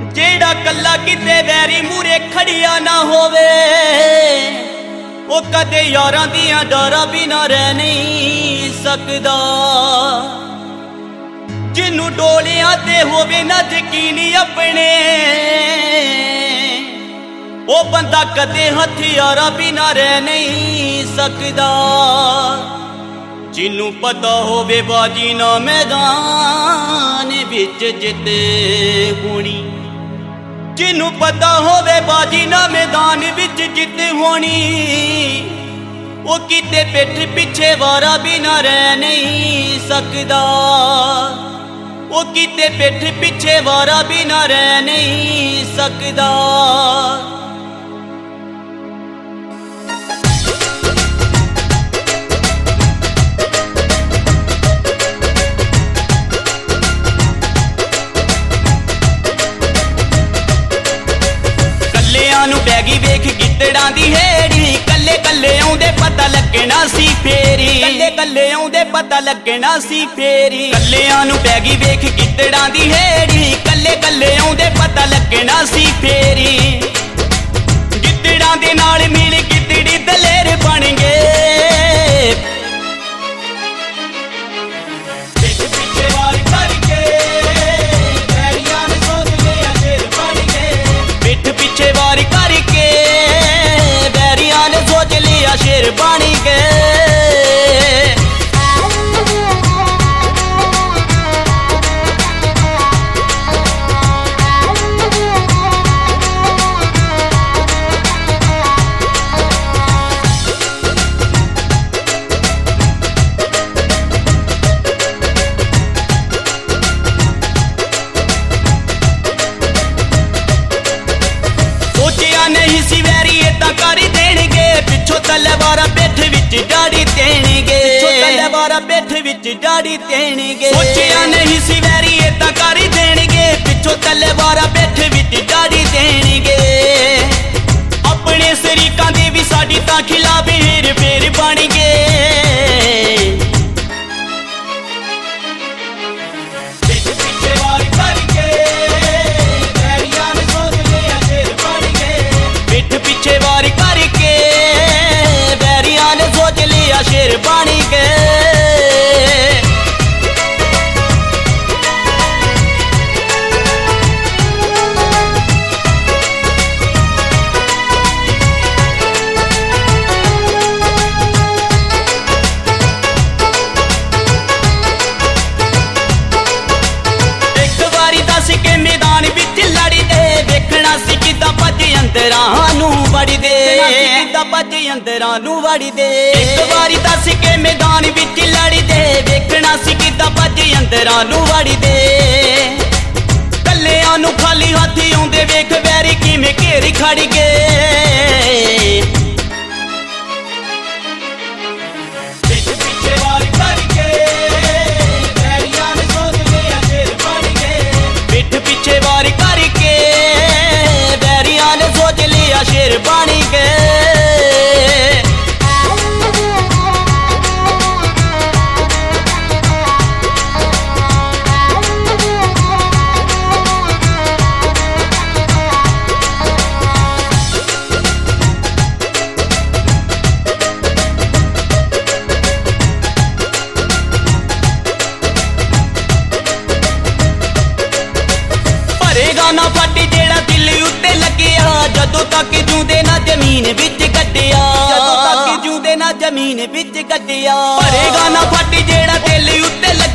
जेड़ा कल्ला किते वैरी मूरे खड़िया ना होवे ओ कदे यारां दियां डरां बिना रह नहीं सकदा। जिन्नू डोलियां ते होवे ना यकीनी अपने ओ बंदा कदे हथियारां बिना रह नहीं सकदा। जिन्नू पता होवे बाजी ना मैदान विच जिते होनी, जिन्नू पता होवे बाजी ना मैदान विच जिते होनी, वो किते पिठ पिछे वारा बिना रह नहीं सकदा। वो किते पिठ पिछे वारा बिना रह नहीं सकदा। बैगी वेख गिद्दड़ां दी हेड़ी, कल्ले कल्ले आउंदे पता लगना सी फेरी, कल्ले कल्ले आउंदे पता लगना सी फेरी। कल्लेआं नूं बैगी वेख गिद्दड़ां दी हेड़ी, कल्ले कल्ले आउंदे पता लगना सी फेरी। गिद्दड़ां दे नाल मिल गिद्दड़ी दलेर बन गए, शेर बन गए। सोचिया नहीं सी वैरी इदा कर देणगे, पिछों तलवारा पिठ विच डाड़ी देणगे, पिछों तलवारा पिठ विच डाड़ी देणगे। सोचिया नहीं सी वैरी इदा कर देणगे, पिछों तलवारा पिठ विच डाड़ी देणगे। अपने शरीकां दे भी साडी तां खिलाफ हेर फेर बन गए। पिछे वार करके बैरियां ने सोच लिया शेर बन गए। एक बारी दस के मैदान विच लड़ी दे, देखना सी किदां भज अंदरां नूं वड़ी दे, किदां भज अंदरां नूं वड़ी दे। एक बारी दस के मैदान विच लड़ी दे, देखना सी किदां भज अंदरां नूं वड़ी दे। कल्लेआं नूं खाली हाथी आउंदे वेख वैरी किवें घेर खड़ गए। पिछे वार करके बैरियां ने सोच लिया शेर बन गए। ना फटी जेड़ा दिल उत्ते लगिया, जदों तक जूंदे ना जमीन विच गड्डिया, जदों तक जूंदे ना जमीन विच गड्डिया। भरेगा ना फटी जेड़ा दिल उत्ते